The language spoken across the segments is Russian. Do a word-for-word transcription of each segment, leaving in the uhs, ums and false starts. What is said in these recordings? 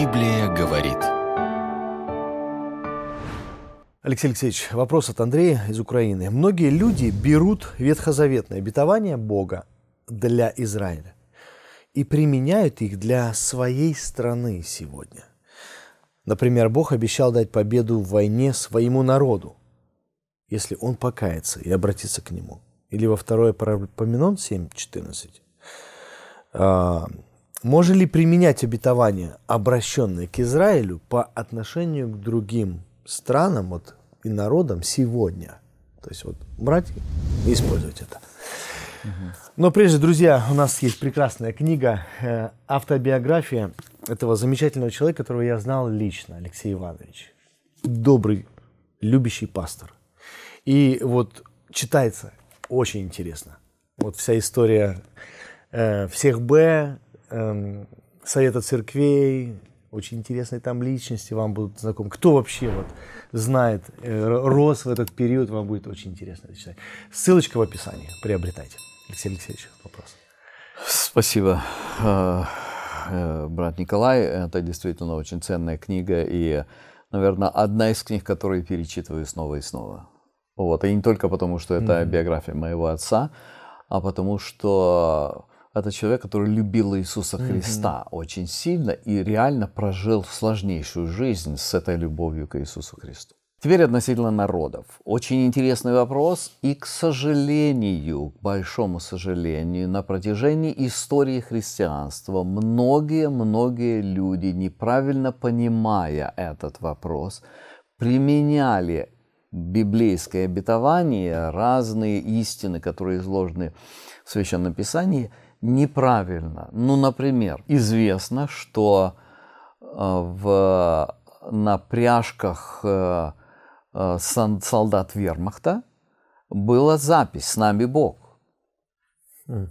Библия говорит. Алексей Алексеевич, вопрос от Андрея из Украины. Многие люди берут ветхозаветные обетования Бога для Израиля и применяют их для своей страны сегодня. Например, Бог обещал дать победу в войне своему народу, если он покается и обратится к нему. Или во второе Паралипоменон семь четырнадцать. А, можно ли применять обетования, обращенные к Израилю, по отношению к другим странам вот, и народам сегодня? То есть вот брать и использовать это. Угу. Но прежде, друзья, у нас есть прекрасная книга, э, автобиография этого замечательного человека, которого я знал лично, Алексей Иванович. Добрый, любящий пастор. И вот читается очень интересно. Вот вся история э, всех Б, э, Совета церквей, очень интересные там личности вам будут знакомы. Кто вообще вот знает, э, рос в этот период, вам будет очень интересно это читать. Ссылочка в описании, приобретайте. Алексей Алексеевич, вопрос. Спасибо, брат Николай. Это действительно очень ценная книга и, наверное, одна из книг, которые перечитываю снова и снова. Вот. И не только потому, что это mm-hmm. биография моего отца, а потому что это человек, который любил Иисуса Христа mm-hmm. очень сильно и реально прожил сложнейшую жизнь с этой любовью к Иисусу Христу. Теперь относительно народов. Очень интересный вопрос, и, к сожалению, к большому сожалению, на протяжении истории христианства многие-многие люди, неправильно понимая этот вопрос, применяли библейское обетование, разные истины, которые изложены в Священном Писании, неправильно. Ну, например, известно, что в, на пряжках солдат вермахта была запись «С нами Бог». Mm.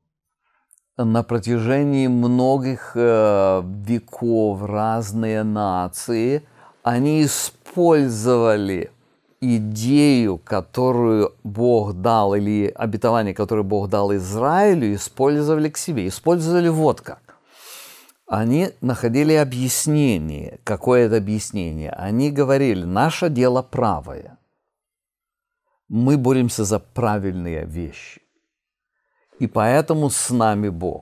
На протяжении многих веков разные нации, они использовали идею, которую Бог дал, или обетование, которое Бог дал Израилю, использовали к себе. Использовали вот как. Они находили объяснение. Какое это объяснение? Они говорили, наше дело правое. Мы боремся за правильные вещи. И поэтому с нами Бог.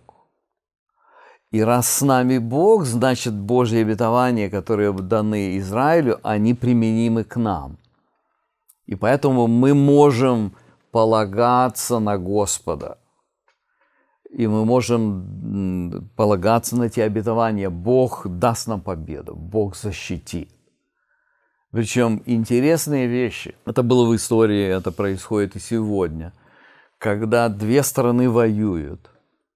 И раз с нами Бог, значит, Божьи обетования, которые даны Израилю, они применимы к нам. И поэтому мы можем полагаться на Господа. И мы можем полагаться на те обетования. Бог даст нам победу, Бог защитит. Причем интересные вещи. Это было в истории, это происходит и сегодня. Когда две стороны воюют.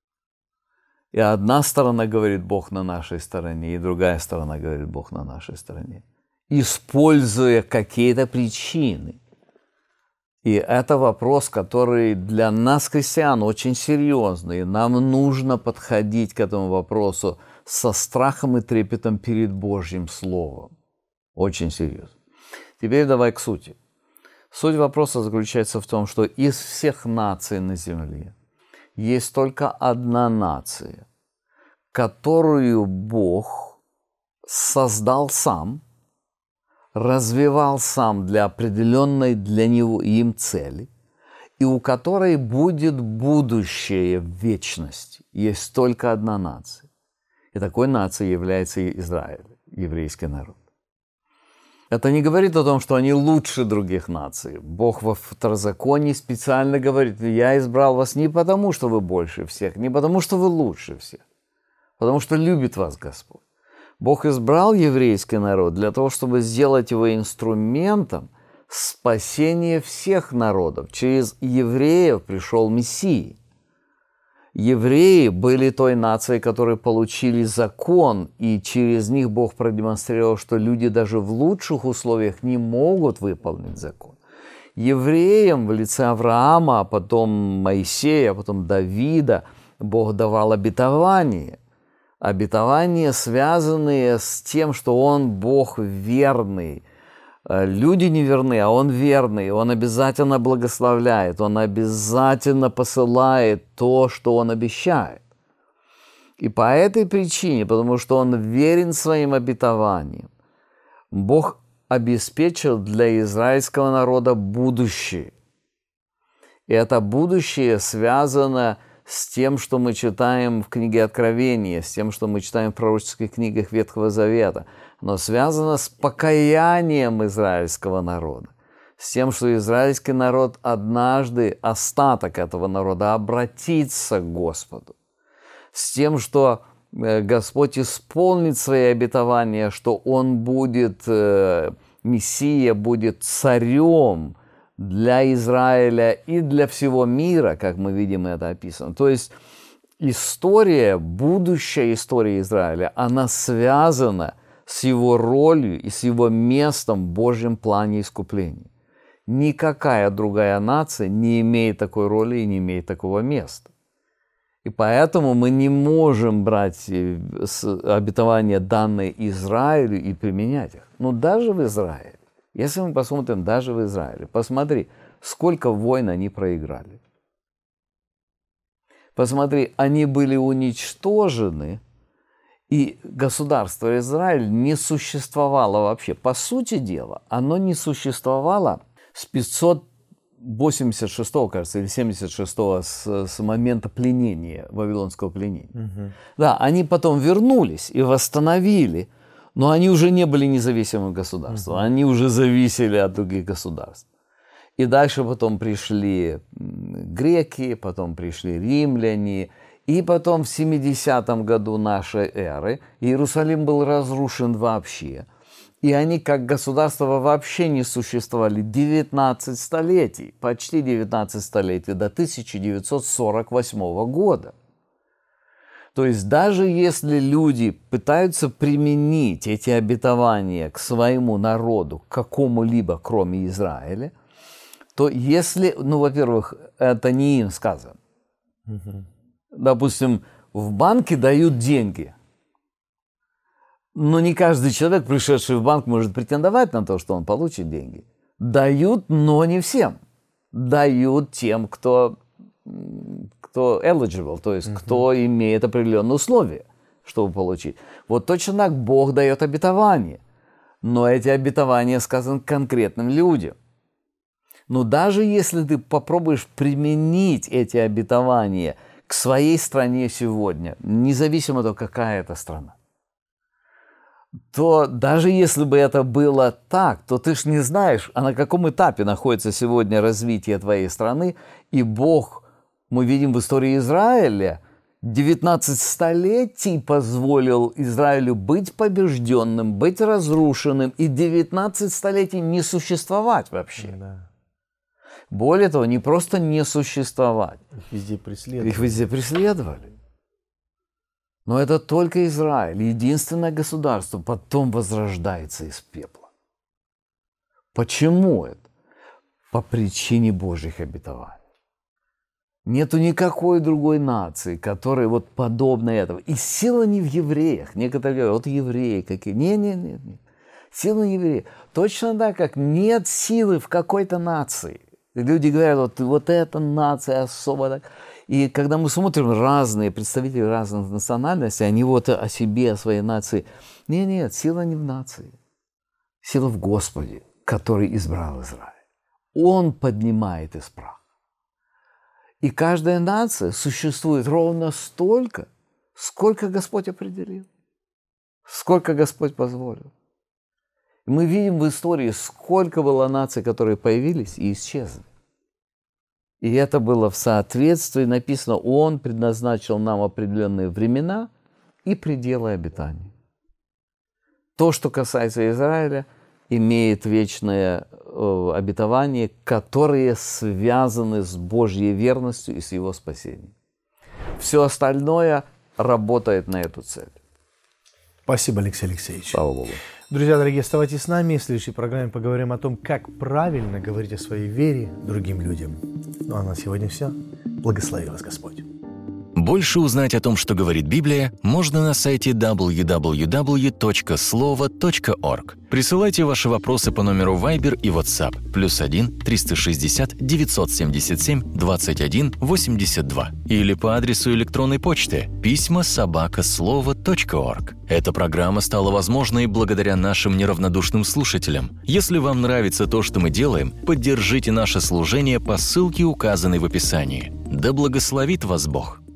И одна сторона говорит, Бог на нашей стороне, и другая сторона говорит, Бог на нашей стороне. Используя какие-то причины. И это вопрос, который для нас, христиан, очень серьезный. Нам нужно подходить к этому вопросу со страхом и трепетом перед Божьим Словом. Очень серьезно. Теперь давай к сути. Суть вопроса заключается в том, что из всех наций на земле есть только одна нация, которую Бог создал сам, развивал сам для определенной для него им цели, и у которой будет будущее в вечности. Есть только одна нация. И такой нацией является Израиль, еврейский народ. Это не говорит о том, что они лучше других наций. Бог во Второзаконии специально говорит, я избрал вас не потому, что вы больше всех, не потому, что вы лучше всех, потому что любит вас Господь. Бог избрал еврейский народ для того, чтобы сделать его инструментом спасения всех народов. Через евреев пришел Мессия. Евреи были той нацией, которые получили закон, и через них Бог продемонстрировал, что люди даже в лучших условиях не могут выполнить закон. Евреям в лице Авраама, а потом Моисея, а потом Давида Бог давал обетование. Обетования, связанные с тем, что Он Бог верный. Люди не верны, а Он верный. Он обязательно благословляет, Он обязательно посылает то, что Он обещает. И по этой причине, потому что Он верен своим обетованиям, Бог обеспечил для израильского народа будущее. И это будущее связано с тем, что мы читаем в книге Откровения, с тем, что мы читаем в пророческих книгах Ветхого Завета. Оно связано с покаянием израильского народа, с тем, что израильский народ однажды, остаток этого народа, обратится к Господу, с тем, что Господь исполнит свои обетования, что Он будет, Мессия будет царем для Израиля и для всего мира, как мы видим это описано. То есть история, будущая история Израиля, она связана с его ролью и с его местом в Божьем плане искупления. Никакая другая нация не имеет такой роли и не имеет такого места. И поэтому мы не можем брать обетования, данные Израилю, и применять их. Но даже в Израиле, если мы посмотрим даже в Израиле, посмотри, сколько войн они проиграли. Посмотри, они были уничтожены, и государство Израиль не существовало вообще. По сути дела, оно не существовало с пятьсот восемьдесят шестого, кажется, или семьдесят шестого, с, с момента пленения, вавилонского пленения. Угу. Да, они потом вернулись и восстановили, но они уже не были независимым государством, угу. Они уже зависели от других государств. И дальше потом пришли греки, потом пришли римляне, и потом в семидесятом году нашей эры Иерусалим был разрушен вообще. И они как государство вообще не существовали девятнадцать столетий, почти девятнадцать столетий, до тысяча девятьсот сорок восьмого года. То есть даже если люди пытаются применить эти обетования к своему народу, к какому-либо, кроме Израиля, то если, ну, во-первых, это не им сказано. Угу. Допустим, в банке дают деньги. Но не каждый человек, пришедший в банк, может претендовать на то, что он получит деньги. Дают, но не всем. Дают тем, кто, кто eligible, то есть uh-huh. кто имеет определенные условия, чтобы получить. Вот точно так Бог дает обетования. Но эти обетования сказаны конкретным людям. Но даже если ты попробуешь применить эти обетования к своей стране сегодня, независимо от того, какая это страна, то даже если бы это было так, то ты ж не знаешь, а на каком этапе находится сегодня развитие твоей страны. И Бог, мы видим в истории Израиля, девятнадцать столетий позволил Израилю быть побежденным, быть разрушенным, и девятнадцать столетий не существовать вообще. Да. Более того, не просто не существовать. Их везде преследовали. Их везде преследовали. Но это только Израиль, единственное государство, потом возрождается из пепла. Почему это? По причине Божьих обетований. Нету никакой другой нации, которая вот подобна этому. И сила не в евреях. Некоторые говорят, вот евреи какие. Нет, нет, нет, нет. Сила не в евреях. Точно так, как нет силы в какой-то нации. Люди говорят, вот, вот эта нация особо так. И когда мы смотрим разные представители разных национальностей, они вот о себе, о своей нации. Нет, нет, сила не в нации. Сила в Господе, который избрал Израиль. Он поднимает из праха. И каждая нация существует ровно столько, сколько Господь определил, сколько Господь позволил. И мы видим в истории, сколько было наций, которые появились и исчезли. И это было в соответствии, написано, Он предназначил нам определенные времена и пределы обитания. То, что касается Израиля, имеет вечное э, обетование, которые связаны с Божьей верностью и с Его спасением. Все остальное работает на эту цель. Спасибо, Алексей Алексеевич. Слава Богу. Друзья дорогие, оставайтесь с нами. В следующей программе поговорим о том, как правильно говорить о своей вере другим людям. Ну а на сегодня все. Благослови вас Господь. Больше узнать о том, что говорит Библия, можно на сайте дабл ю дабл ю дабл ю точка слово точка орг. Присылайте ваши вопросы по номеру Viber и WhatsApp плюс один триста шестьдесят девятьсот семьдесят семь двадцать один восемьдесят два или по адресу электронной почты письма собака слово точка орг. Эта программа стала возможной благодаря нашим неравнодушным слушателям. Если вам нравится то, что мы делаем, поддержите наше служение по ссылке, указанной в описании. Да благословит вас Бог!